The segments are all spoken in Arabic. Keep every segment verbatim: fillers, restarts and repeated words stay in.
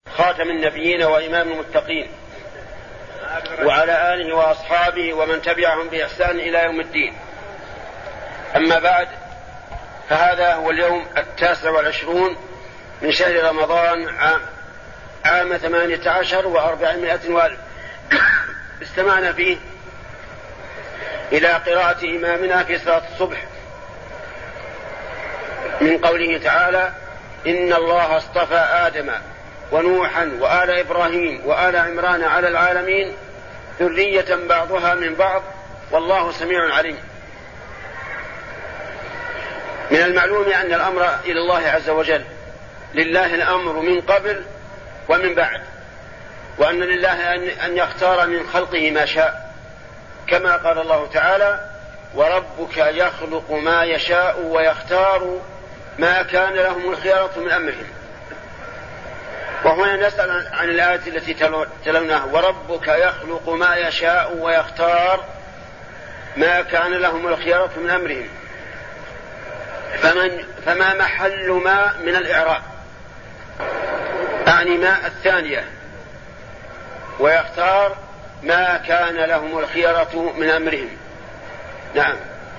خاتم النبيين وإمام المتقين وعلى آله وأصحابه ومن تبعهم بإحسان إلى يوم الدين. أما بعد، فهذا هو اليوم التاسع والعشرون من شهر رمضان عام, عام ثمانية عشر وأربعمائة وألف. استمعنا فيه إلى قراءة إمامنا في صلاة الصبح من قوله تعالى: إن الله اصطفى آدم ونوحا وآل إبراهيم وآل عمران على العالمين ذرية بعضها من بعض والله سميع عليم. من المعلوم أن الأمر إلى الله عز وجل، لله الأمر من قبل ومن بعد، وأن لله أن يختار من خلقه ما شاء، كما قال الله تعالى: وربك يخلق ما يشاء ويختار ما كان لهم الخيارة من أمرهم. وهنا نسأل عن الآية التي تلوناها: وربك يخلق ما يشاء ويختار ما كان لهم الخيارة من أمرهم. فمن فما محل ما من الإعراب؟ أعني ما الثانية، ويختار ما كان لهم الخيارة من أمرهم. نعم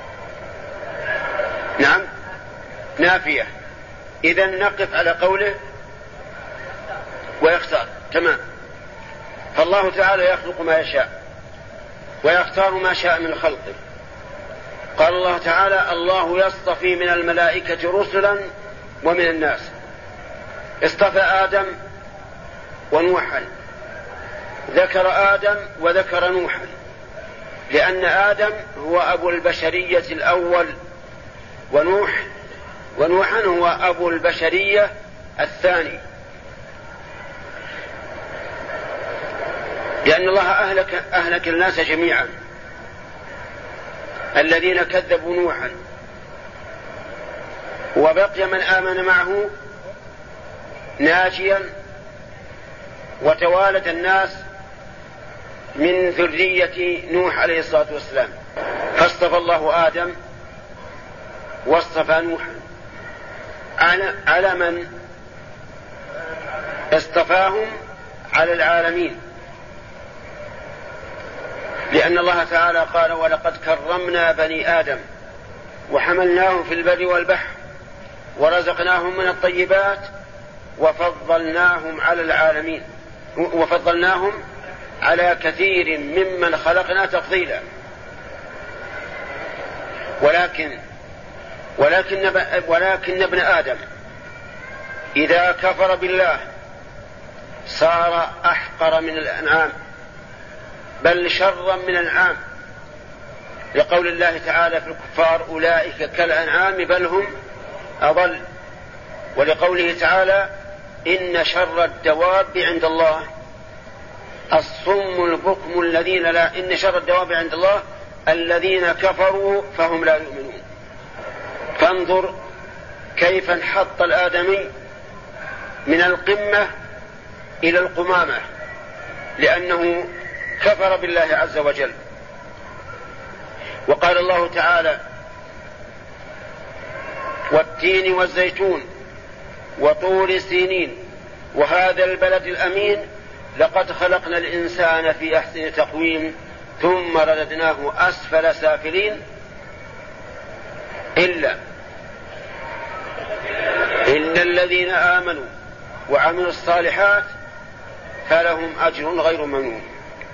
نعم نافية. إذن نقف على قوله ويختار. تمام. فالله تعالى يخلق ما يشاء ويختار ما شاء من خلقه. قال الله تعالى: الله يصطفي من الملائكة رسلا ومن الناس. اصطفى آدم ونوحا، ذكر آدم وذكر نوحا، لأن آدم هو أبو البشرية الأول، ونوح ونوحا هو أبو البشرية الثاني، لأن الله أهلك, أهلك الناس جميعا الذين كذبوا نوحا، وبقي من آمن معه ناجيا، وتوالد الناس من ذرية نوح عليه الصلاة والسلام. فاصطفى الله آدم واصطفى نوحا على, على من اصطفاهم على العالمين، لأن الله تعالى قال: ولقد كرمنا بني آدم وحملناهم في البر والبحر ورزقناهم من الطيبات وفضلناهم على العالمين وفضلناهم على كثير ممن خلقنا تفضيلا. ولكن ولكن ولكن ابن آدم إذا كفر بالله صار أحقر من الأنعام، بل شرا من الأنعام، لقول الله تعالى في الكفار: أولئك كالأنعام بل هم أضل. ولقوله تعالى: إن شر الدواب عند الله الصم البكم الذين لا إن شر الدواب عند الله الذين كفروا فهم لا يؤمنون. فانظر كيف انحط الآدمي من القمة إلى القمامة، لأنه كفر بالله عز وجل. وقال الله تعالى: والتين والزيتون وطور سينين وهذا البلد الأمين لقد خلقنا الإنسان في أحسن تقويم ثم رددناه أسفل سافلين إلا إلا الذين آمنوا وعملوا الصالحات فلهم أجر غير ممنون.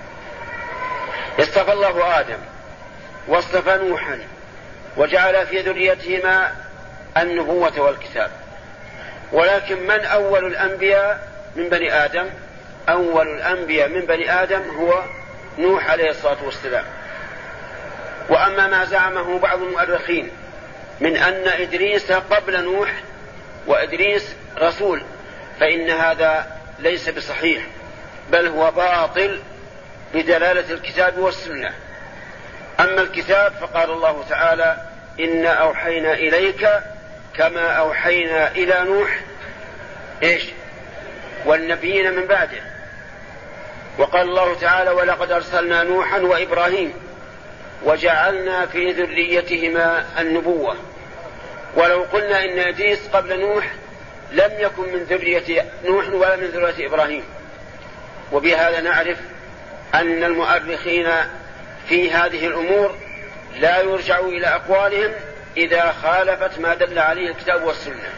اصطفى الله آدم واصطفى نوحا وجعل في ذريتهما النبوة والكتاب. ولكن من أول الأنبياء من بني آدم؟ أول الأنبياء من بني آدم هو نوح عليه الصلاة والسلام. وأما ما زعمه بعض المؤرخين من أن إدريس قبل نوح وإدريس رسول، فإن هذا ليس بصحيح، بل هو باطل بدلالة الكتاب والسنة. أما الكتاب فقال الله تعالى: إنا أوحينا إليك كما أوحينا إلى نوح إيش والنبيين من بعده. وقال الله تعالى: ولقد أرسلنا نوحا وإبراهيم وجعلنا في ذريتهما النبوة. ولو قلنا إن إدريس قبل نوح لم يكن من ذرية نوح ولا من ذرية إبراهيم. وبهذا نعرف أن المؤرخين في هذه الأمور لا يرجعوا إلى أقوالهم إذا خالفت ما دل عليه الكتاب والسنة.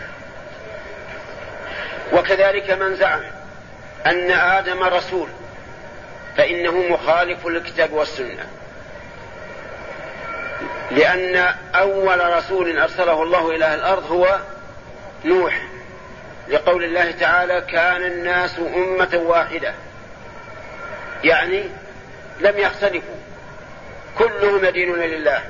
وكذلك من زعم أن آدم رسول فإنه مخالف للكتاب والسنة، لأن أول رسول أرسله الله إلى الأرض هو نوح، لقول الله تعالى كان الناس أمة واحدة، يعني لم يختلفوا كلهم يدينون لله.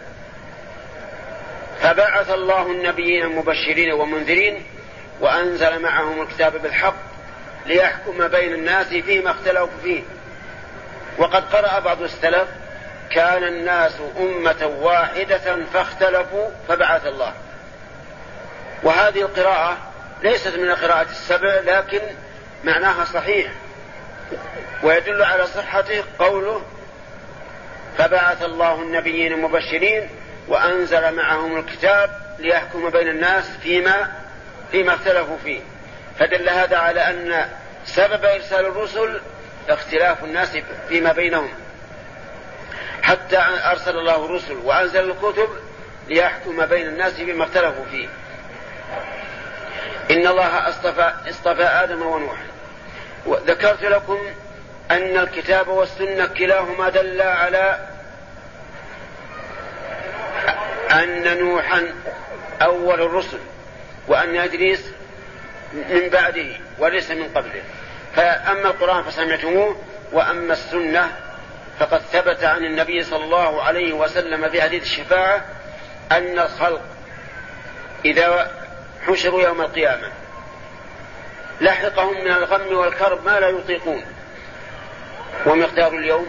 فبعث الله النبيين مبشرين ومنذرين وأنزل معهم الكتاب بالحق ليحكم بين الناس فيما اختلفوا فيه. وقد قرأ بعض السلف كان الناس أمة واحدة فاختلفوا فبعث الله. وهذه القراءة ليست من القراءة السبع، لكن معناها صحيح، ويدل على صحته قوله فبعث الله النبيين مبشرين وأنزل معهم الكتاب ليحكم بين الناس فيما فيما اختلفوا فيه. فدل هذا على أن سبب إرسال الرسل اختلاف الناس فيما بينهم، حتى أرسل الله الرسل وأنزل الكتب ليحكم بين الناس فيما اختلفوا فيه. إن الله اصطفى, اصطفى آدم ونوح. وذكرت لكم أن الكتاب والسنة كلاهما دل على أن نوحا أول الرسل وأن إدريس من بعده وليس من قبله. فأما القرآن فسمعتموه، وأما السنة فقد ثبت عن النبي صلى الله عليه وسلم في حديث الشفاعة أن الخلق إذا حشروا يوم القيامة لحقهم من الغم والكرب ما لا يطيقون. ومقدار اليوم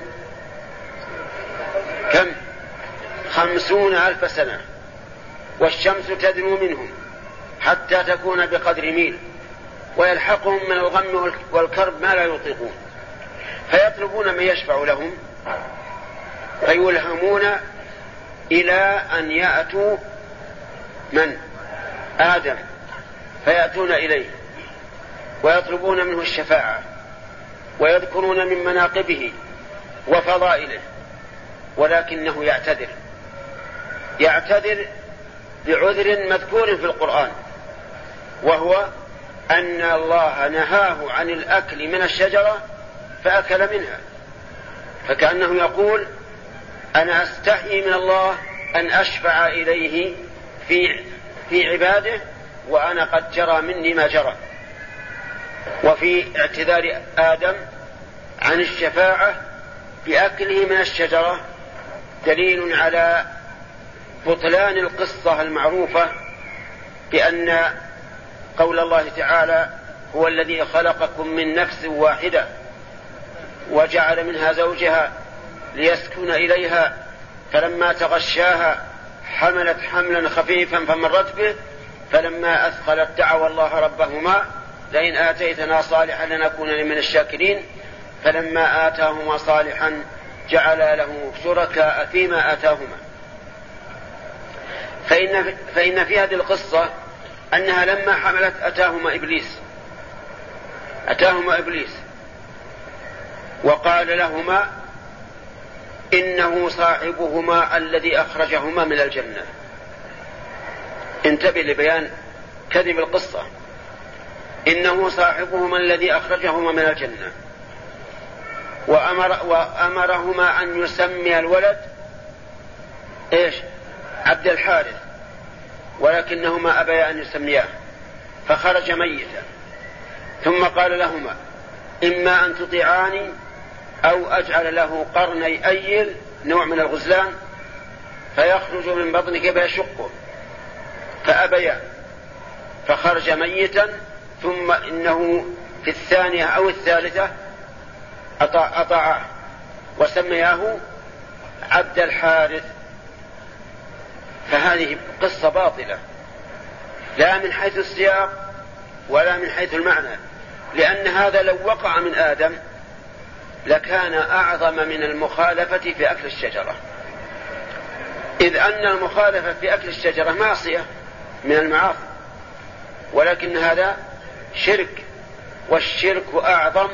كم؟ خمسون ألف سنة، والشمس تدنو منهم حتى تكون بقدر ميل، ويلحقهم من الغم والكرب ما لا يطيقون، فيطلبون من يشفع لهم فيلهمون إلى أن يأتوا من؟ آدم، فيأتون إليه ويطلبون منه الشفاعة ويذكرون من مناقبه وفضائله، ولكنه يعتذر يعتذر بعذر مذكور في القرآن، وهو أن الله نهاه عن الأكل من الشجرة فأكل منها، فكأنه يقول أنا أستحيي من الله أن أشفع إليه في في عباده وأنا قد جرى مني ما جرى. وفي اعتذار آدم عن الشفاعة بأكله من الشجرة دليل على بطلان القصة المعروفة بأن قول الله تعالى هو الذي خلقكم من نفس واحدة وجعل منها زوجها ليسكن إليها فلما تغشاها حملت حملا خفيفا فمرت به فلما أثقلت دعوا الله ربهما لئن آتيتنا صالحا لنكونن من الشاكرين فلما آتاهما صالحا جعل له شركاء فيما آتاهما. فإن, فإن في هذه القصة أنها لما حملت أتاهما إبليس أتاهما إبليس وقال لهما إنه صاحبهما الذي أخرجهما من الجنة. انتبه لبيان كذب القصة، إنه صاحبهما الذي أخرجهما من الجنة، وأمر وأمرهما أن يسمي الولد إيش؟ عبد الحارث، ولكنهما أبيا أن يسمياه فخرج ميتا. ثم قال لهما إما أن تطيعاني أو أجعل له قرني أيل نوع من الغزلان فيخرج من بطنك فيشقه، فأبيا فخرج ميتا. ثم إنه في الثانية أو الثالثة أطاعه وسمياه عبد الحارث. فهذه قصة باطلة لا من حيث السياق ولا من حيث المعنى، لأن هذا لو وقع من آدم لكان أعظم من المخالفة في أكل الشجرة، إذ أن المخالفة في أكل الشجرة معصية من المعاصي، ولكن هذا شرك، والشرك أعظم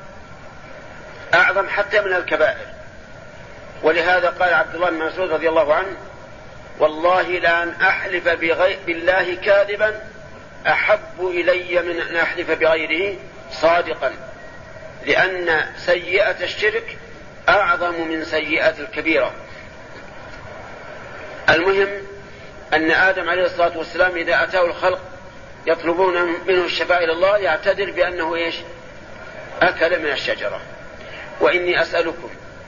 أعظم حتى من الكبائر. ولهذا قال عبد الله بن مسعود رضي الله عنه: والله لأن أحلف بغير بالله كاذبا أحب إلي من أن أحلف بغيره صادقا، لأن سيئة الشرك أعظم من سيئة الكبيرة. المهم أن آدم عليه الصلاة والسلام إذا أتاه الخلق يطلبون منه الشفاعة إلى الله يعتذر بأنه إيش؟ أكل من الشجرة. وإني أسألكم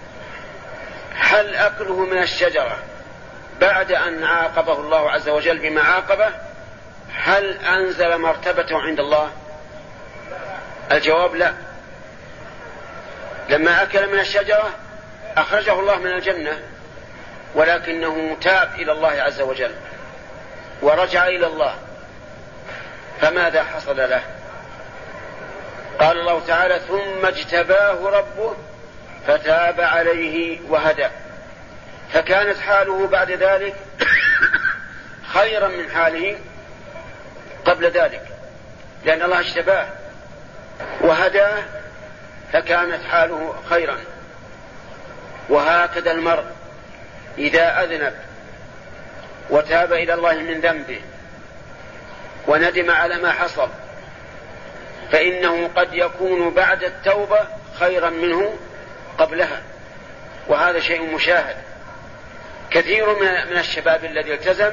هل أكله من الشجرة بعد أن عاقبه الله عز وجل بما عاقبه هل أنزل مرتبته عند الله؟ الجواب لا. لما أكل من الشجرة أخرجه الله من الجنة، ولكنه تاب إلى الله عز وجل ورجع إلى الله، فماذا حصل له؟ قال الله تعالى: ثم اجتباه ربه فتاب عليه وهدى. فكانت حاله بعد ذلك خيرا من حاله قبل ذلك، لأن الله اجتباه وهداه، فكانت حاله خيرا. وهكذا المرء إذا أذنب وتاب إلى الله من ذنبه وندم على ما حصل فإنه قد يكون بعد التوبة خيرا منه قبلها، وهذا شيء مشاهد. كثير من الشباب الذي التزم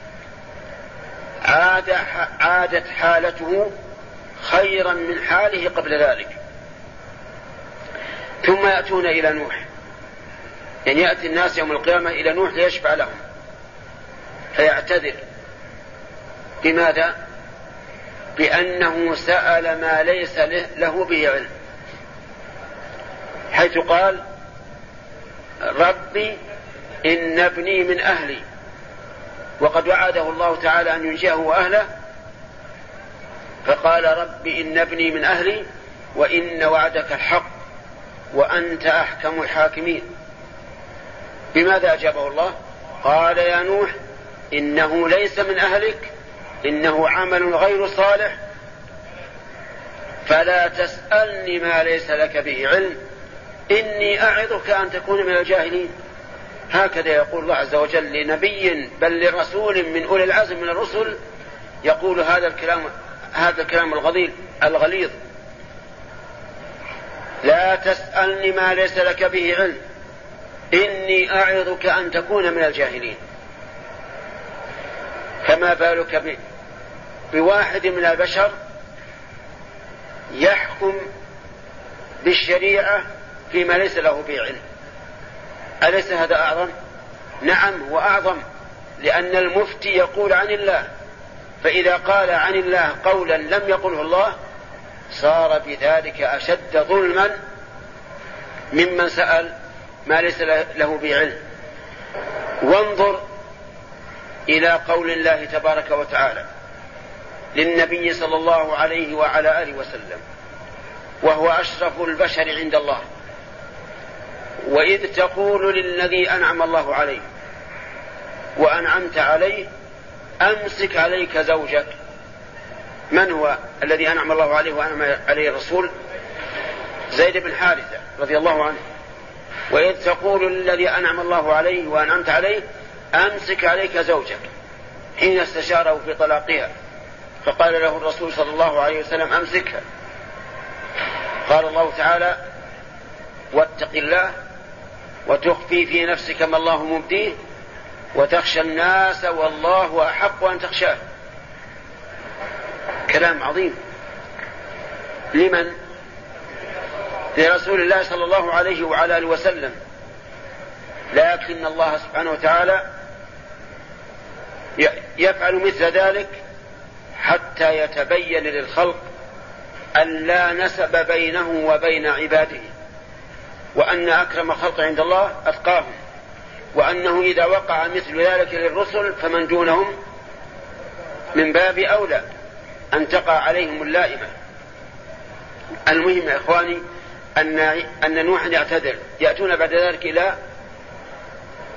عاد عادت حالته خيرا من حاله قبل ذلك. ثم يأتون إلى نوح، يعني يأتي الناس يوم القيامة إلى نوح ليشفع لهم فيعتذر. بماذا؟ بأنه سأل ما ليس له به علم، حيث قال: ربي إن ابني من أهلي، وقد وعده الله تعالى أن ينجيه وأهله، فقال: ربي إن ابني من أهلي وإن وعدك الحق وأنت أحكم الحاكمين. بماذا أجابه الله؟ قال: يا نوح إنه ليس من أهلك، إنه عمل غير صالح، فلا تسألني ما ليس لك به علم، إني أعظك أن تكون من الجاهلين. هكذا يقول الله عز وجل لنبي بل لرسول من أولي العزم من الرسل، يقول هذا الكلام هذا الكلام الغليظ الغليظ: لا تسألني ما ليس لك به علم، إني أعظك أن تكون من الجاهلين. فما بالك بواحد من البشر يحكم بالشريعة فيما ليس له به علم؟ أليس هذا أعظم؟ نعم وأعظم، لأن المفتي يقول عن الله، فإذا قال عن الله قولا لم يقله الله صار بذلك أشد ظلما ممن سأل ما ليس له به علم. وانظر إلى قول الله تبارك وتعالى للنبي صلى الله عليه وعلى آله وسلم وهو أشرف البشر عند الله: وإذ تقول للذي أنعم الله عليه وأنعمت عليه أمسك عليك زوجك. من هو الذي أنعم الله عليه وأنعم عليه الرسول؟ زيد بن حارثة رضي الله عنه. وإذ تقول للذي أنعم الله عليه وأنعمت عليه أمسك عليك زوجك، حين استشاره في طلاقها فقال له الرسول صلى الله عليه وسلم: أمسكها. قال الله تعالى: واتق الله وتخفي في نفسك ما الله مبديه وتخشى الناس والله أحق أن تخشاه. كلام عظيم. لمن؟ لرسول الله صلى الله عليه وعلى آله وسلم. لكن الله سبحانه وتعالى يفعل مثل ذلك حتى يتبين للخلق أن لا نسب بينه وبين عباده، وأن أكرم الخلق عند الله أتقاهم، وأنه إذا وقع مثل ذلك للرسل فمن دونهم من باب أولى أن تقع عليهم اللائمة. المهم يا إخواني أن أن نوح يعتذر. يأتون بعد ذلك إلى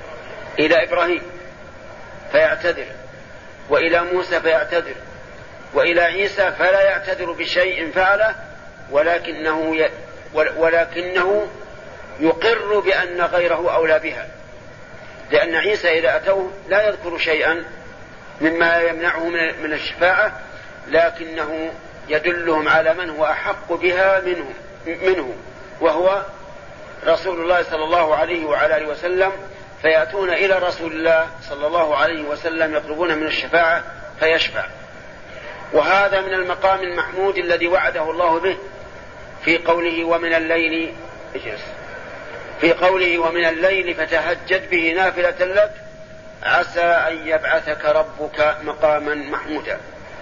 إلى إبراهيم فيعتذر، وإلى موسى فيعتذر، وإلى عيسى فلا يعتذر بشيء فعله، ولكنه ي... ولكنه يقر بأن غيره أولى بها، لأن عيسى إذا أتوه لا يذكر شيئا مما يمنعه من الشفاعة، لكنه يدلهم على من هو أحق بها منه, منه وهو رسول الله صلى الله عليه وعلى آله وسلم، فيأتون إلى رسول الله صلى الله عليه وسلم يطلبون من الشفاعة فيشفع. وهذا من المقام المحمود الذي وعده الله به في قوله ومن الليل اجلس في قوله ومن الليل فتهجد به نافلة لك عسى أن يبعثك ربك مقاما محمودا.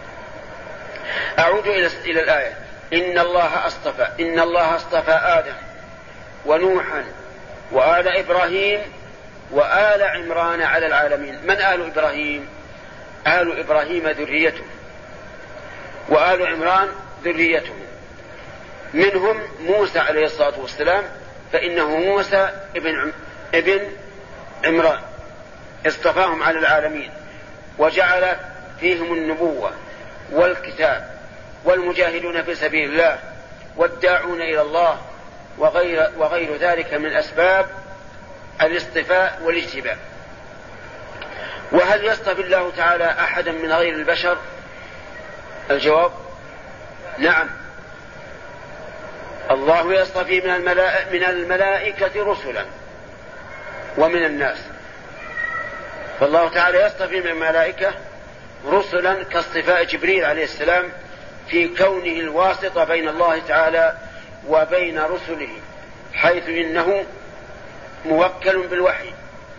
أعود إلى الآية. إن الله أصطفى إن الله اصطفى آدم ونوحا وآل إبراهيم وآل عمران على العالمين. من آل إبراهيم؟ آل إبراهيم ذريته، وآل عمران ذريته، منهم موسى عليه الصلاة والسلام، فإنه موسى ابن ابن عمران اصطفاهم على العالمين وجعل فيهم النبوة والكتاب والمجاهدون في سبيل الله والداعون إلى الله وغير, وغير ذلك من أسباب الاصطفاء والاجتباء. وهل يصطفي الله تعالى أحدا من غير البشر؟ الجواب نعم، الله يصطفي من الملائكة, من الملائكة رسلا ومن الناس. فالله تعالى يصطفي من الملائكة رسلا كاصطفاء جبريل عليه السلام في كونه الواسطة بين الله تعالى وبين رسله، حيث إنه موكل بالوحي.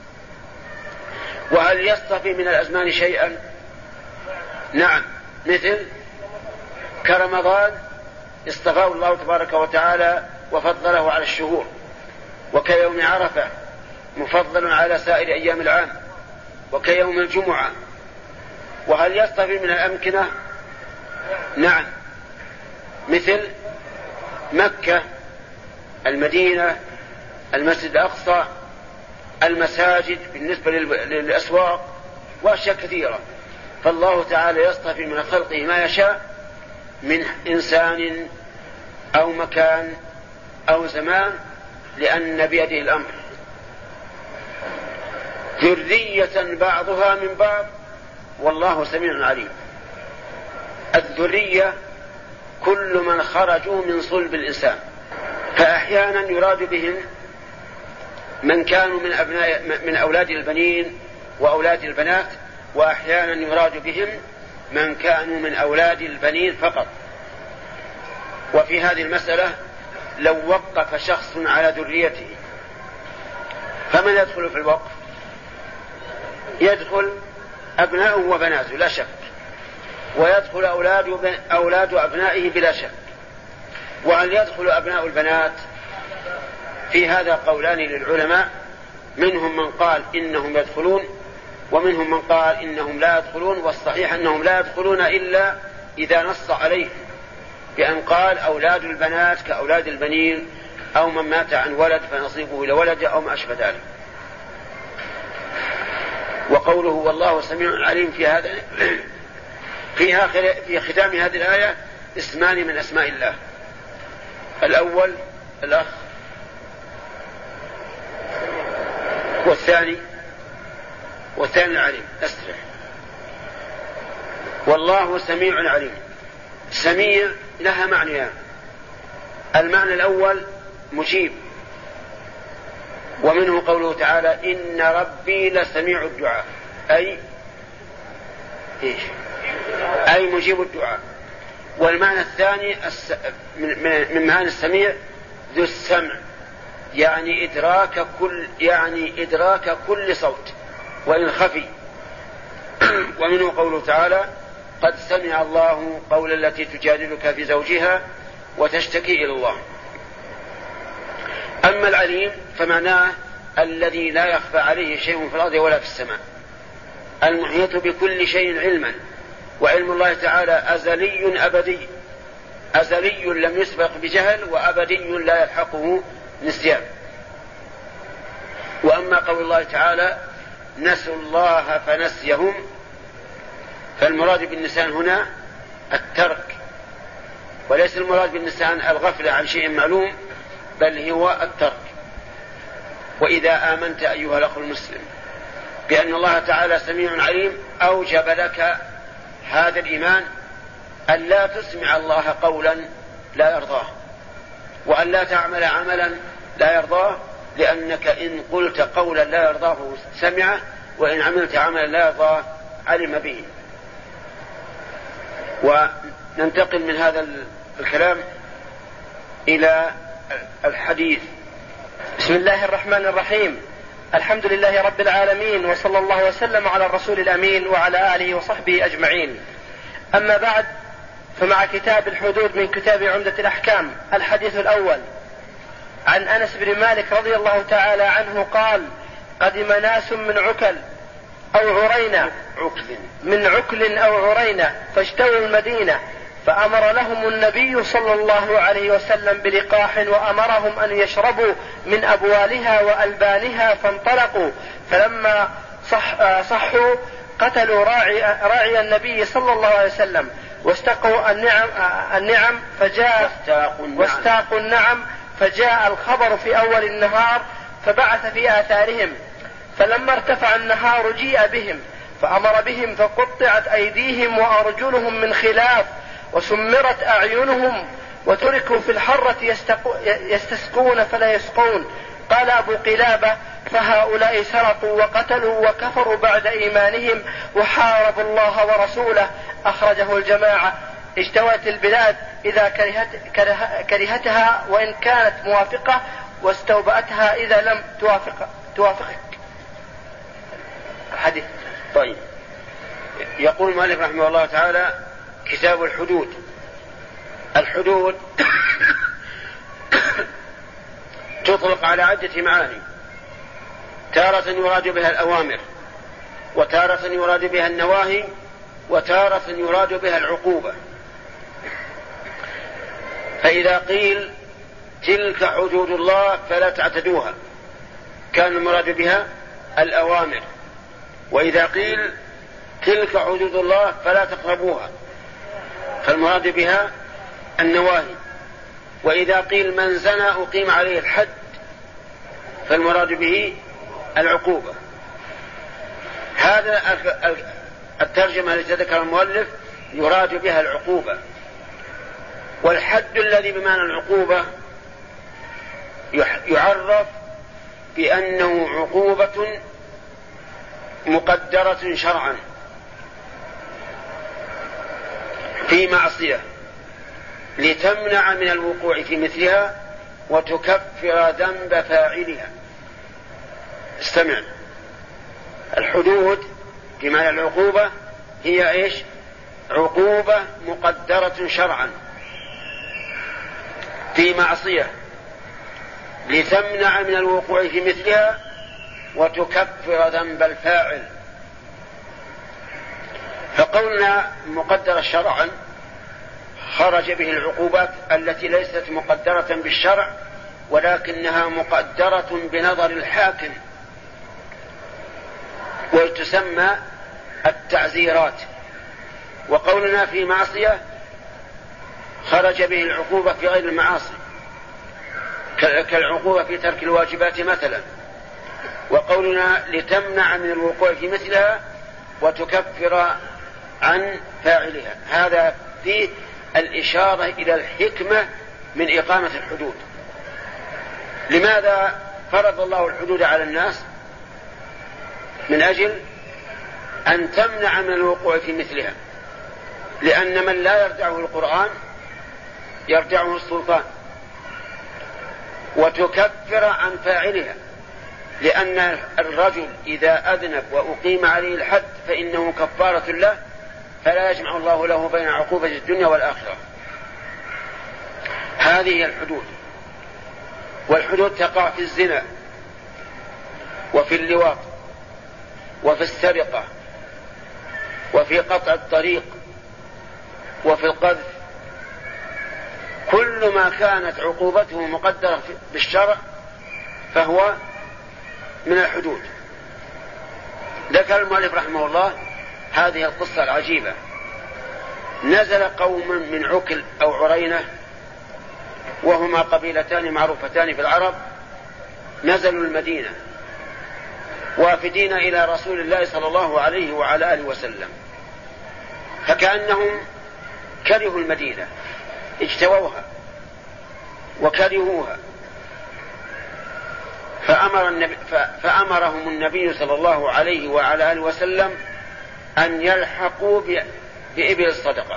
وهل يصطفي من الأزمان شيئا؟ نعم، مثل كرمضان اصطفاه الله تبارك وتعالى وفضله على الشهور، وكيوم عرفة مفضل على سائر أيام العام، وكيوم الجمعة. وهل يصطفي من الأمكنة؟ نعم، مثل مكة، المدينة، المسجد الأقصى، المساجد بالنسبة للأسواق وأشياء كثيرة. فالله تعالى يصطفي من خلقه ما يشاء من إنسان أو مكان أو زمان، لأن بيده الأمر. ذرية بعضها من بعض والله سميع عليم. الذرية كل من خرجوا من صلب الإنسان، فأحيانا يراد بهم من كانوا من أبناء من أولاد البنين وأولاد البنات، وأحيانا يراد بهم من كانوا من أولاد البنين فقط. وفي هذه المسألة لو وقف شخص على ذريته فمن يدخل في الوقف؟ يدخل أبناؤه وبناته لا شك، ويدخل أولاد, أولاد أبنائه بلا شك. وهل يدخل أبناء البنات؟ في هذا قولان للعلماء، منهم من قال إنهم يدخلون، ومنهم من قال إنهم لا يدخلون. والصحيح أنهم لا يدخلون إلا إذا نص عليه بأن قال أولاد البنات كأولاد البنين، أو من مات عن ولد فنصيبه إلى ولد، أو ما أشبه ذلك. وقوله والله سميع عليم في هذا في آخر في ختام هذه الآية اسمان من أسماء الله. الأول الأخ، والثاني والثاني العليم. أسترح. والله سميع عليم. سميع لها معنيان. المعنى الأول مجيب، ومنه قوله تعالى إن ربي لسميع الدعاء، أي إيش؟ أي مجيب الدعاء. والمعنى الثاني من معاني السميع ذو السمع، يعني إدراك كل يعني إدراك كل صوت وإن خفي. ومنه قوله تعالى قد سمع الله قول التي تجادلك في زوجها وتشتكي إلى الله. أما العليم فمعناه الذي لا يخفى عليه شيء في الأرض ولا في السماء، المحيط بكل شيء علما. وعلم الله تعالى أزلي أبدي، أزلي لم يسبق بجهل، وأبدي لا يلحقه نسيان. وأما قول الله تعالى نسوا الله فنسيهم، فالمراد بالنسيان هنا الترك، وليس المراد بالنسيان الغفلة عن شيء معلوم، بل هو الترك. وإذا آمنت أيها الأخ المسلم بأن الله تعالى سميع عليم، أوجب لك هذا الإيمان أن لا تسمع الله قولا لا يرضاه، وأن لا تعمل عملا لا يرضاه، لأنك إن قلت قولا لا يرضاه سمعه، وإن عملت عملا لا يرضاه علم به. وننتقل من هذا الكلام إلى الحديث. بسم الله الرحمن الرحيم. الحمد لله رب العالمين، وصلى الله وسلم على الرسول الأمين وعلى آله وصحبه أجمعين. أما بعد، فمع كتاب الحدود من كتاب عمدة الأحكام. الحديث الأول عن أنس بن مالك رضي الله تعالى عنه قال: قدم ناس من عكل أو عرينة من عكل أو عرينة فاجتووا المدينة، فأمر لهم النبي صلى الله عليه وسلم بلقاح، وأمرهم أن يشربوا من أبوالها وألبانها، فانطلقوا. فلما صح صحوا قتلوا راعي, راعي النبي صلى الله عليه وسلم، واستقوا النعم, النعم فجاء واستاقوا النعم فجاء الخبر في أول النهار، فبعث في آثارهم. فلما ارتفع النهار جيء بهم، فأمر بهم، فقطعت أيديهم وأرجلهم من خلاف، وسمرت أعينهم، وتركوا في الحرة يستسقون فلا يسقون. قال أبو قلابة: فهؤلاء سرقوا وقتلوا وكفروا بعد إيمانهم، وحاربوا الله ورسوله. أخرجه الجماعة. اجتوت البلاد إذا كرهت كرهتها وإن كانت موافقة، واستوبأتها إذا لم توافق توافقك. الحديث. طيب، يقول المؤلف رحمه الله تعالى: كتاب الحدود. الحدود تطلق على عدة معاني، تارة يراد بها الأوامر، وتارة يراد بها النواهي، وتارة يراد بها العقوبة. فإذا قيل تلك حدود الله فلا تعتدوها، كان المراد بها الأوامر. وإذا قيل تلك حدود الله فلا تقربوها، فالمراد بها النواهي. وإذا قيل من زنى أقيم عليه الحد، فالمراد به العقوبة. هذا الترجمة التي ذكر المؤلف يراد بها العقوبة. والحد الذي بمعنى العقوبة يعرف بأنه عقوبة مقدرة شرعا في معصية لتمنع من الوقوع في مثلها وتكفر ذنب فاعلها. استمع، الحدود بمعنى العقوبة هي ايش؟ عقوبة مقدرة شرعا في معصية لتمنع من الوقوع في مثلها وتكفر ذنب الفاعل. فقولنا مقدرة شرعا خرج به العقوبات التي ليست مقدرة بالشرع، ولكنها مقدرة بنظر الحاكم، وتسمى التعزيرات. وقولنا في معصية خرج به العقوبة في غير المعاصي، كالعقوبة في ترك الواجبات مثلا. وقولنا لتمنع من الوقوع في مثلها وتكفر عن فاعلها، هذا فيه الإشارة إلى الحكمة من إقامة الحدود. لماذا فرض الله الحدود على الناس؟ من أجل أن تمنع من الوقوع في مثلها، لأن من لا يردعه القرآن يردعه السلطان. وتكفر عن فاعلها، لأن الرجل إذا أذنب وأقيم عليه الحد فإنه كفارة له، فلا يجمع الله له بين عقوبة الدنيا والآخرة. هذه الحدود. والحدود تقع في الزنا، وفي اللواط، وفي السرقة، وفي قطع الطريق، وفي القذف. كل ما كانت عقوبته مقدرة بالشرع فهو من الحدود. ذكر المؤلف رحمه الله هذه القصة العجيبة نزل قوم من عكل أو عرينة، وهما قبيلتان معروفتان في العرب، نزلوا المدينة وافدين إلى رسول الله صلى الله عليه وعلى آله وسلم، فكأنهم كرهوا المدينة، اجتووها وكرهوها، فأمر النبي فأمرهم النبي صلى الله عليه وعلى آله وسلم أن يلحقوا بإبل الصدقة،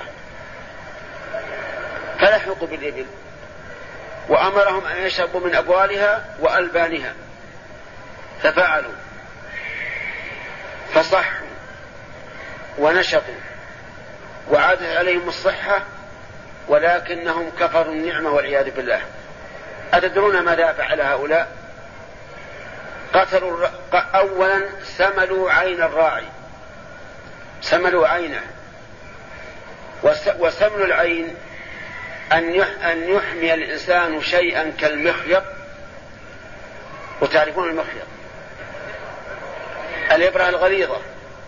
فلحقوا بالإبل، وأمرهم أن يشربوا من أبوالها وألبانها، ففعلوا فصحوا ونشطوا وعادت عليهم الصحة، ولكنهم كفروا النعمة والعياذ بالله. أتدرون ماذا فعل هؤلاء؟ قتلوا أولا سملوا عين الراعي، سملوا عينه، وسمل العين أن يحمي الإنسان شيئا كالمخيط، وتعرفون المخيط الإبرة الغليظة،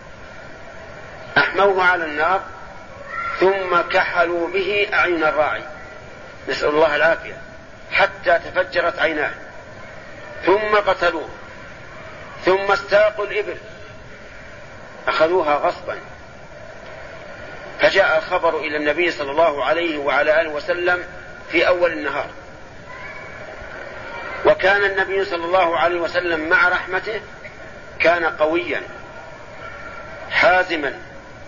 أحموه على النار ثم كحلوا به أعين الراعي، نسأل الله العافية، حتى تفجرت عيناه، ثم قتلوه، ثم استاقوا الإبل أخذوها غصبا. فجاء الخبر إلى النبي صلى الله عليه وعلى آله وسلم في أول النهار، وكان النبي صلى الله عليه وسلم مع رحمته كان قويا حازما،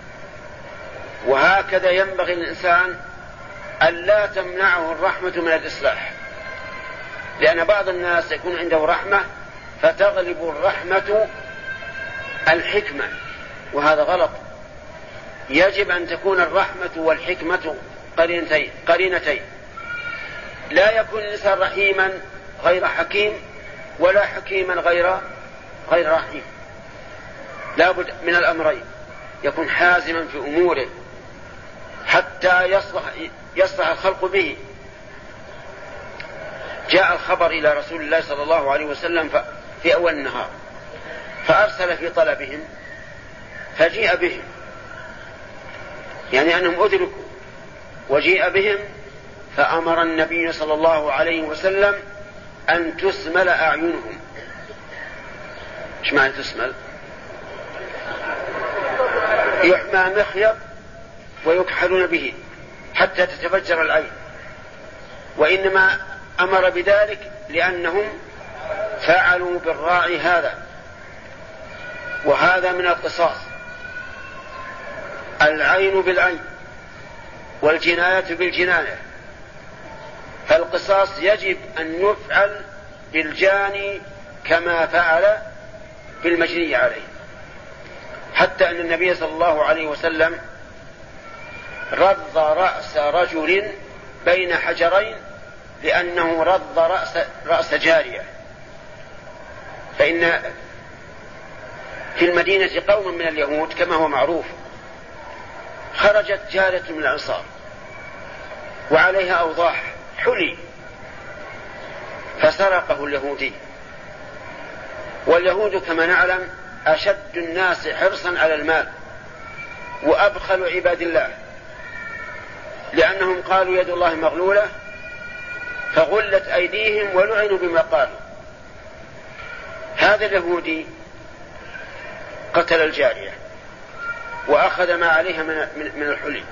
وهكذا ينبغي الإنسان أن لا تمنعه الرحمة من الإصلاح، لأن بعض الناس يكون عنده رحمة فتغلب الرحمة الحكمة، وهذا غلط. يجب أن تكون الرحمة والحكمة قرينتين قرينتين، لا يكون الإنسان رحيما غير حكيم، ولا حكيما غير غير رحيم، لا بد من الأمرين، يكون حازما في أموره حتى يصلح, يصلح الخلق به. جاء الخبر إلى رسول الله صلى الله عليه وسلم في أول النهار، فأرسل في طلبهم فجيء بهم، يعني أنهم أدركوا وجيء بهم، فأمر النبي صلى الله عليه وسلم أن تسمل أعينهم. إيش معنى تسمل؟ يحمى مخيط ويكحلون به حتى تتفجر العين، وإنما أمر بذلك لأنهم فعلوا بالراعي هذا، وهذا من القصاص، العين بالعين والجناية بالجناية، فالقصاص يجب أن يفعل بالجاني كما فعل بالمجني عليه، حتى أن النبي صلى الله عليه وسلم رض رأس رجل بين حجرين لأنه رض رأس, رأس جارية. فإن في المدينة قوم من اليهود كما هو معروف، خرجت جارية من الأنصار وعليها أوضاح حلي، فسرقه اليهودي، واليهود كما نعلم أشد الناس حرصا على المال وأبخل عباد الله، لأنهم قالوا يد الله مغلولة فغلت أيديهم ولعنوا بما قالوا. هذا اليهودي قتل الجارية وأخذ ما عليها من الحلي،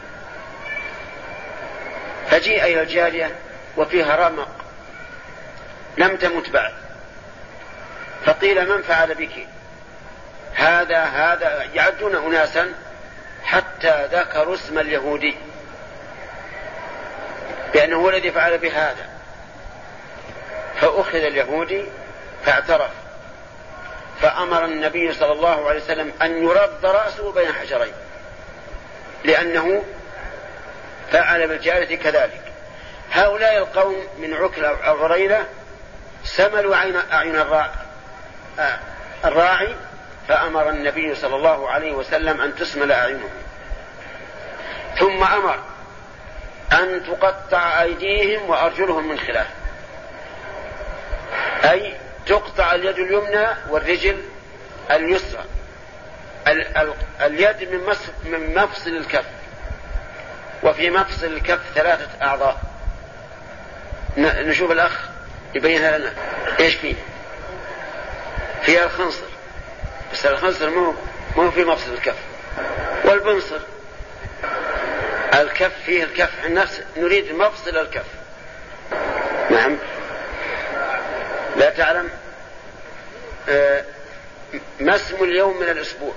فجيء إلى الجارية وفيها رمق لم تمت بعد، فقيل من فعل بك هذا؟ هذا يعدون أناسا حتى ذكروا اسم اليهودي بأنه هو الذي فعل بهذا، فأخذ اليهودي فاعترف، فأمر النبي صلى الله عليه وسلم أن يرد رأسه بين حجرين، لأنه فعل بالجارية كذلك. هؤلاء القوم من عكل أو عرينة سملوا أعين الراعي، فأمر النبي صلى الله عليه وسلم أن تسمل أعينهم، ثم أمر أن تقطع أيديهم وأرجلهم من خلاف، أي تقطع اليد اليمنى والرجل اليسرى، ال- ال- اليد من, من مفصل الكف وفي مفصل الكف ثلاثة أعضاء. نشوف الأخ يبينها لنا. إيش فيه؟ فيها الخنصر، بس الخنصر مو مو في مفصل الكف. والبنصر الكف فيه الكف، الناس نريد مفصل الكف. نعم. لا تعلم آه ما اسم اليوم من الأسبوع؟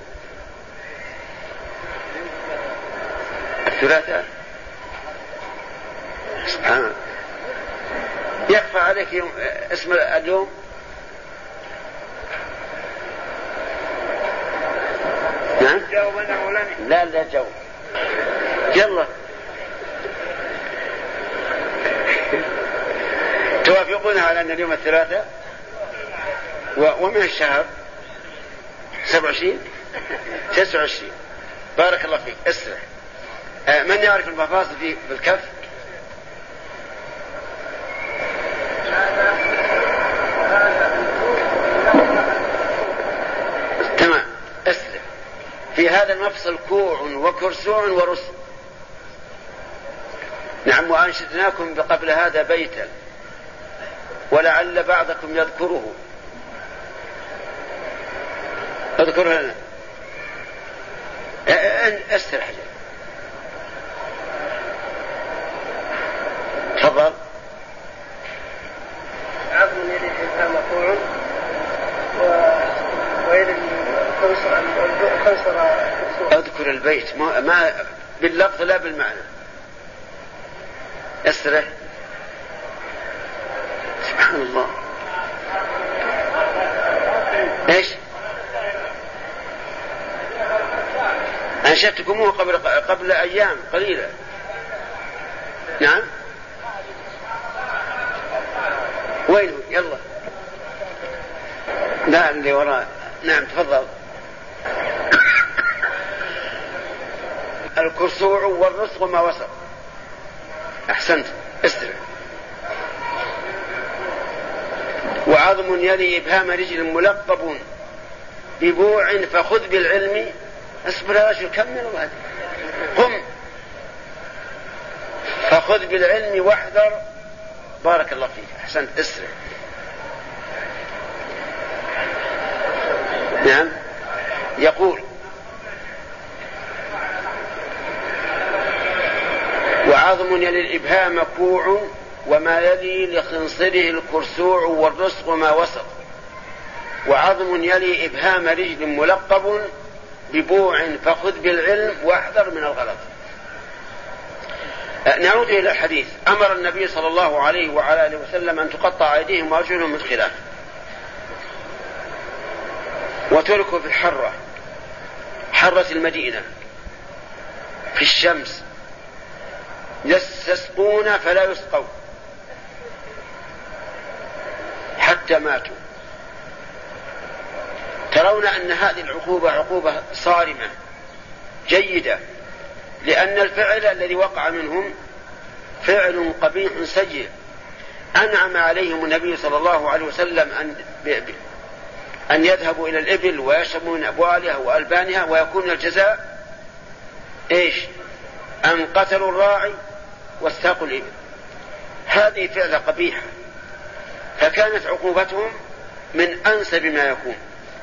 الثلاثاء. سبحان الله، يخفى عليك يوم اسم اليوم؟ نعم. لا لا جاوب. يلا توافقون على أن اليوم الثلاثاء؟ ومن الشهر سبع وعشرين تسع وعشرين. بارك الله فيك. اسرع. من يعرف المفاصل في الكف؟ تمام. اسرع. في هذا المفصل كوع وكرسوع ورسم. نعم. وأنشدناكم قبل هذا بيتا ولعل بعضكم يذكره. اذكر لنا. استرح. تفضل. عظم يد الإنسان مقطوع ويد الخنصر. اذكر البيت ما, ما باللفظ لا بالمعنى. استرح. سبحان الله. ايش أنشدتكموه قبل قبل أيام قليلة. نعم. وينه؟ يلا. لا اللي وراء. نعم تفضل. الكرسوع والرسغ ما وسط. أحسنت. استرع. وعظم يلي إبهام رجل ملقب ببوع فخذ بالعلم. اصبر يا رجل كمل وهذا. قم. فخذ بالعلم واحذر. بارك الله فيك. أحسنت. اسرع. نعم. يقول وعظم يلي الإبهام كوع وما يلي لخنصره الكرسوع والرسغ ما وسط. وعظم يلي إبهام رجل ملقب ببوع فخذ بالعلم واحذر من الغلط. نعود إلى الحديث. أمر النبي صلى الله عليه وعلى آله وسلم أن تقطع أيديهم وأرجلهم من خلاف وتركوا في الحرة، حرة المدينة، في الشمس، يستسقون فلا يسقون حتى ماتوا. ترون أن هذه العقوبة عقوبة صارمة جيدة، لأن الفعل الذي وقع منهم فعل قبيح سيء. أنعم عليهم النبي صلى الله عليه وسلم أن, أن يذهبوا إلى الإبل ويشربوا من أبوالها وألبانها، ويكون الجزاء إيش؟ أن قتلوا الراعي واستاقوا الإبل. هذه فعلة قبيحة، فكانت عقوبتهم من أنسب ما يكون.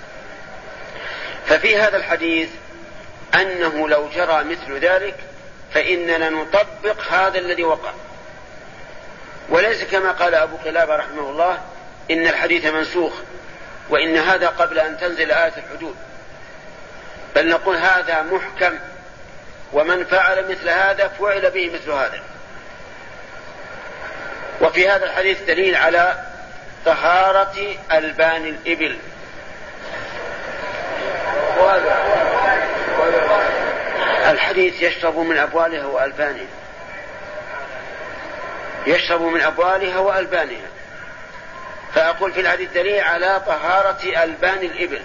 ففي هذا الحديث أنه لو جرى مثل ذلك فإننا نطبق هذا الذي وقع، وليس كما قال أبو قلابة رحمه الله إن الحديث منسوخ وإن هذا قبل أن تنزل آية الحدود، بل نقول هذا محكم، ومن فعل مثل هذا فعل به مثل هذا. وفي هذا الحديث دليل على طهارة ألبان الإبل. الحديث يشرب من أبوالها وألبانها، يشرب من أبوالها وألبانها، فأقول في الحديث دليل على طهارة ألبان الإبل.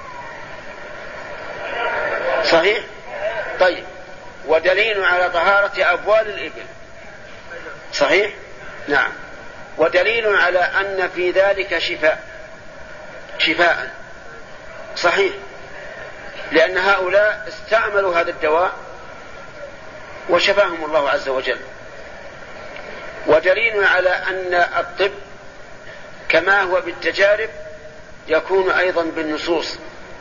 صحيح؟ طيب، ودليل على طهارة أبوال الإبل. صحيح؟ نعم. ودليل على أن في ذلك شفاء، شفاء. صحيح، لأن هؤلاء استعملوا هذا الدواء وشفاهم الله عز وجل. ودليل على أن الطب كما هو بالتجارب يكون أيضا بالنصوص.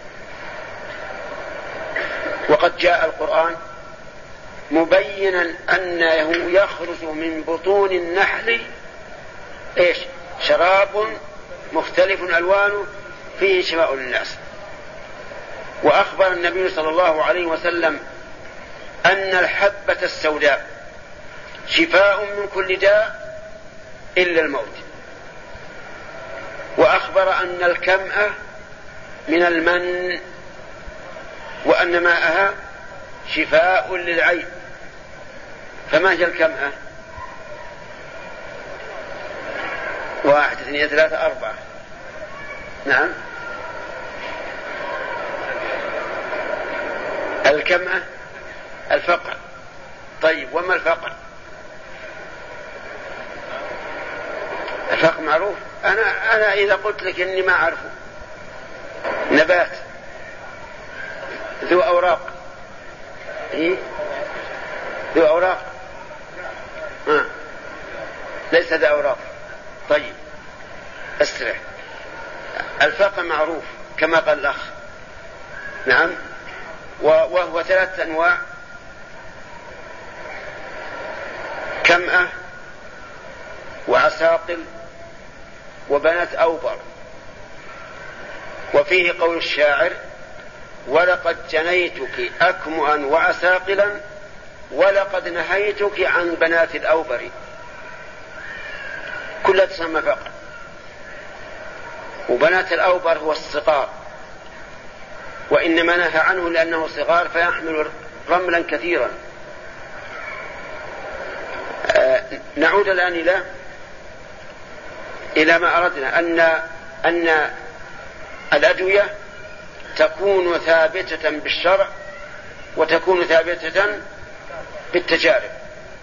وقد جاء القرآن مبينا أنه يخرج من بطون النحل إيش؟ شراب مختلف ألوانه فيه شفاء للناس. وأخبر النبي صلى الله عليه وسلم أن الحبة السوداء شفاء من كل داء إلا الموت. وأخبر أن الكمأة من المن وأن ماءها شفاء للعين. فما هي الكمأة؟ واحد اثنين ثلاثة أربعة. نعم الكمأة الفقع. طيب وما الفقع؟ الفقع معروف. أنا أنا إذا قلت لك إني ما أعرفه. نبات ذو أوراق. إيه؟ ذو أوراق. آه. ليس ذو أوراق. طيب استرح. الفقع معروف كما قال الأخ. نعم. وهو ثلاثة أنواع: كمأة وعساقل وبنات أوبر. وفيه قول الشاعر: ولقد جنيتك أكمؤا وعساقلا ولقد نهيتك عن بنات الأوبر. كلها تسمى فقر. وبنات الأوبر هو الصغار، وإنما نهى عنه لأنه صغار فيحمل رملا كثيرا. آه نعود الآن إلى إلى ما أردنا، أن أن الأدوية تكون ثابتة بالشرع وتكون ثابتة بالتجارب.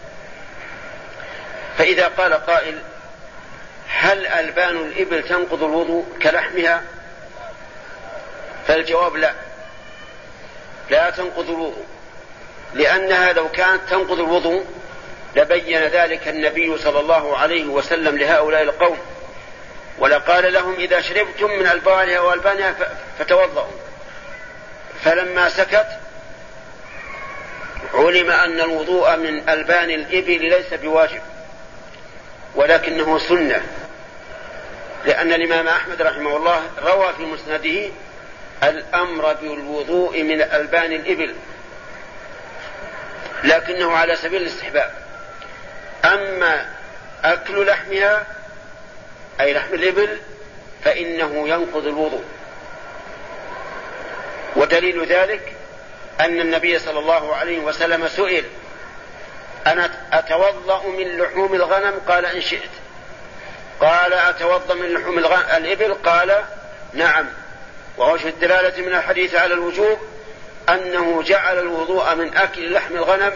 فإذا قال قائل: هل ألبان الإبل تنقض الوضوء كلحمها؟ فالجواب لا، لا تنقض الوضوء، لأنها لو كانت تنقض الوضوء لبين ذلك النبي صلى الله عليه وسلم لهؤلاء القوم، ولقال لهم: إذا شربتم من ألبانها وألبانها فتوضؤوا. فلما سكت علم أن الوضوء من ألبان الإبل ليس بواجب ولكنه سنة، لأن الإمام أحمد رحمه الله روى في مسنده الأمر بالوضوء من ألبان الإبل، لكنه على سبيل الاستحباب. أما أكل لحمها أي لحم الإبل فإنه ينقض الوضوء. ودليل ذلك أن النبي صلى الله عليه وسلم سئل: أنا أتوضأ من لحوم الغنم؟ قال: إن شئت. قال: أتوضأ من لحوم الإبل؟ قال: نعم. ووجه الدلالة من الحديث على الوجوب أنه جعل الوضوء من أكل لحم الغنم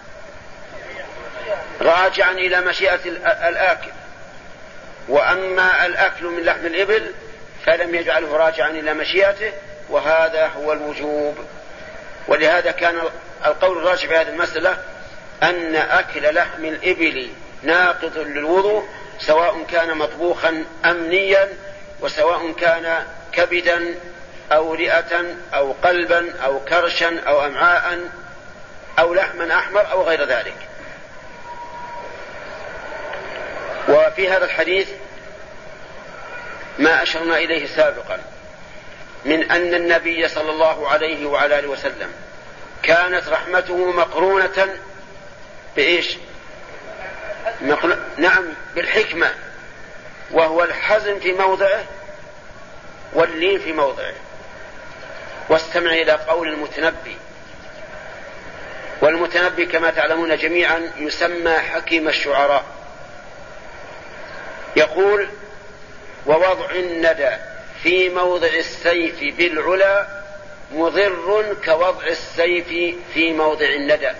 راجعا إلى مشيئة الآكل، وأما الأكل من لحم الإبل فلم يجعله راجعا إلى مشيئته، وهذا هو الوجوب. ولهذا كان القول الراجح في هذه المسألة أن أكل لحم الإبل ناقض للوضوء، سواء كان مطبوخا أم نيا، وسواء كان كبدا أو رئة أو قلبا أو كرشا أو أمعاء أو لحما أحمر أو غير ذلك. وفي هذا الحديث ما أشرنا إليه سابقا من أن النبي صلى الله عليه وعلى آله وسلم كانت رحمته مقرونة بإيش؟ مقر... نعم بالحكمة، وهو الحزم في موضعه واللين في موضعه. واستمع إلى قول المتنبي، والمتنبي كما تعلمون جميعا يسمى حكيم الشعراء. يقول: ووضع الندى في موضع السيف بالعلا مضر كوضع السيف في موضع الندى.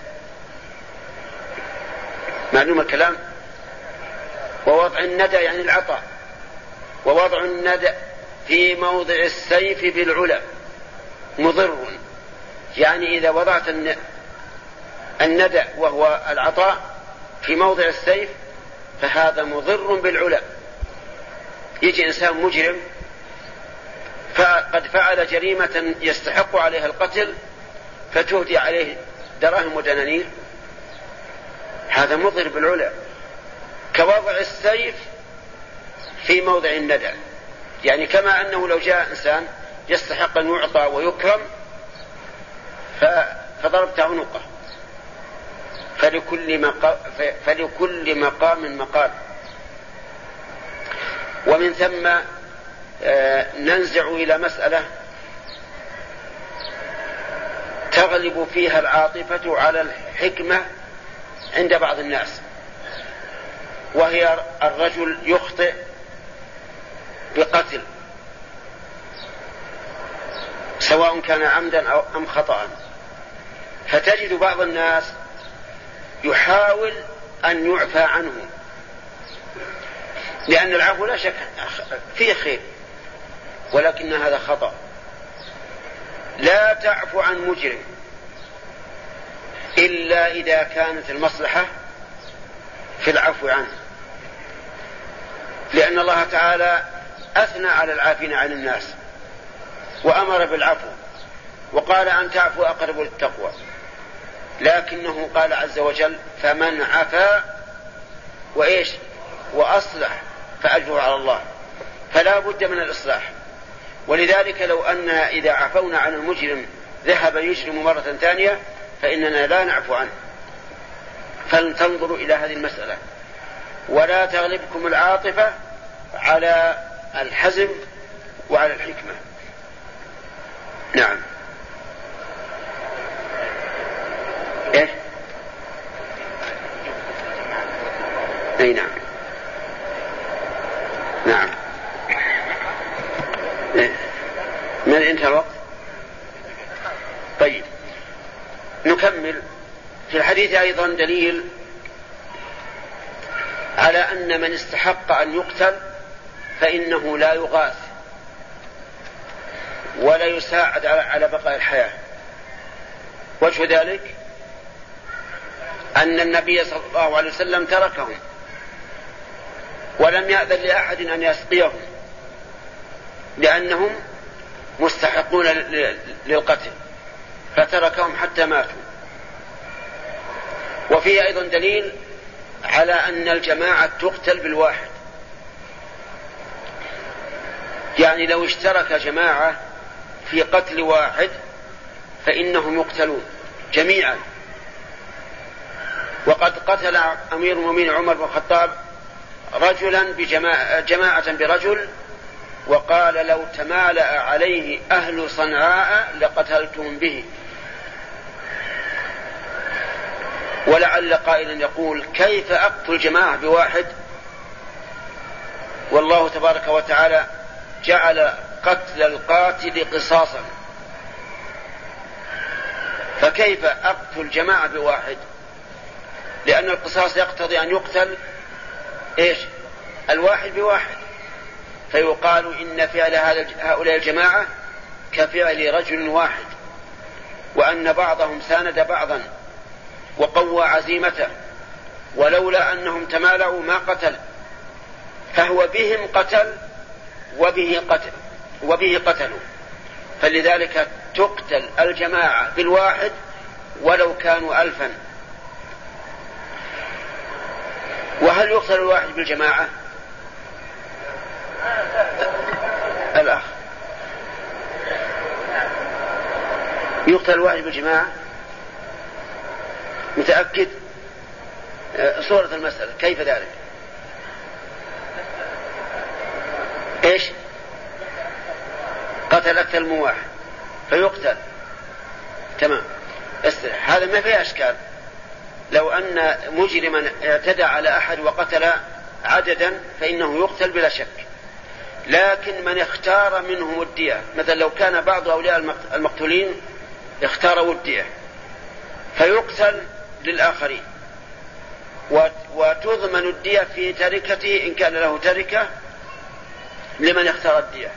معلوم الكلام؟ ووضع الندى يعني العطاء، ووضع الندى في موضع السيف بالعلا مضر، يعني إذا وضعت الندى وهو العطاء في موضع السيف فهذا مضر بالعلا. يجي إنسان مجرم فقد فعل جريمة يستحق عليها القتل فتهدي عليه دراهم ودنانير، هذا مضر بالعلا، كوضع السيف في موضع الندى. يعني كما أنه لو جاء إنسان يستحق أن يعطى ويكرم فضربت عنقه، فلكل مقام, فلكل مقام مقال. ومن ثم ننزع إلى مسألة تغلب فيها العاطفة على الحكمة عند بعض الناس، وهي الرجل يخطئ بقتل سواء كان عمدا أو أم خطأ، فتجد بعض الناس يحاول أن يعفى عنه، لأن العفو لا شك فيه خير، ولكن هذا خطأ. لا تعفو عن مجرم إلا إذا كانت المصلحة في العفو عنه، لأن الله تعالى أثنى على العافين عن الناس وأمر بالعفو وقال أن تعفو أقرب للتقوى، لكنه قال عز وجل فمن عفا وإيش وأصلح فأجره على الله، فلا بد من الإصلاح. ولذلك لو أن إذا عفونا عن المجرم ذهب يجرم مرة ثانية فإننا لا نعفو عنه. فلتنظروا إلى هذه المسألة، ولا تغلبكم العاطفة على الحزم وعلى الحكمة. نعم. إيه؟ أي نعم. نعم. إيه؟ من انتهى الوقت؟ طيب نكمل. في الحديث أيضا دليل على أن من استحق أن يقتل فإنه لا يغاث ولا يساعد على بقاء الحياة. وجه ذلك أن النبي صلى الله عليه وسلم تركهم ولم يأذن لأحد أن يسقيهم لأنهم مستحقون للقتل، فتركهم حتى ماتوا. وفيه أيضا دليل على أن الجماعة تقتل بالواحد، يعني لو اشترك جماعة في قتل واحد فإنهم يقتلون جميعا. وقد قتل أمير المؤمنين عمر بن الخطاب رجلا بجماعة جماعة برجل، وقال لو تمالأ عليه أهل صنعاء لقتلتهم به. ولعل قائلا يقول كيف أقتل جماعة بواحد؟ والله تبارك وتعالى جعل قتل القاتل قصاصا، فكيف أقتل جماعة بواحد؟ لأن القصاص يقتضي أن يقتل إيش؟ الواحد بواحد. فيقال إن فعل هؤلاء الجماعة كفعل رجل واحد، وأن بعضهم ساند بعضا وقوى عزيمته، ولولا أنهم تمالعوا ما قتل، فهو بهم قتل وبه قتل وبه قتلوا. فلذلك تقتل الجماعة بالواحد ولو كانوا ألفا. وهل يقتل الواحد بالجماعة؟ الأخ يقتل الواحد بالجماعة؟ متأكد؟ صورة المسألة كيف ذلك؟ إيش؟ قتل أكثر من واحد فيقتل. تمام. هذا ما فيه أشكال. لو أن مجرما اعتدى على أحد وقتل عددا فإنه يقتل بلا شك، لكن من اختار منهم الدية، مثلا لو كان بعض أولياء المقتولين اختاروا الدية فيقتل للآخرين، وتضمن الدية في تركته إن كان له تركة لمن اختار الدية.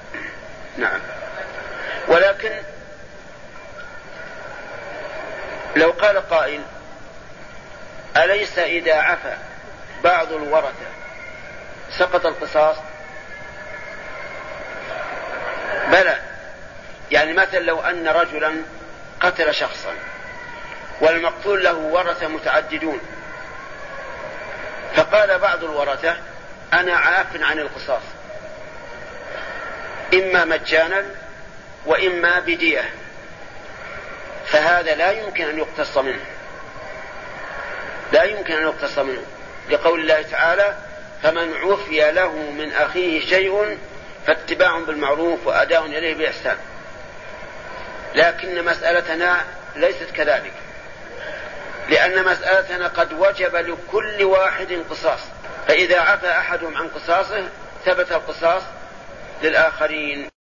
نعم. ولكن لو قال قائل أليس إذا عفى بعض الورثة سقط القصاص؟ بلى. يعني مثلا لو أن رجلا قتل شخصا والمقتول له ورثة متعددون، فقال بعض الورثة أنا عاف عن القصاص إما مجانا وإما بدية، فهذا لا يمكن أن يقتص منه، لا يمكن أن يقتص منه لقول الله تعالى فمن عفي له من أخيه شيء فاتباع بالمعروف وأداء إليه بإحسان. لكن مسألتنا ليست كذلك، لأن مسألتنا قد وجب لكل واحد قصاص، فإذا عفى أحدهم عن قصاصه ثبت القصاص للآخرين.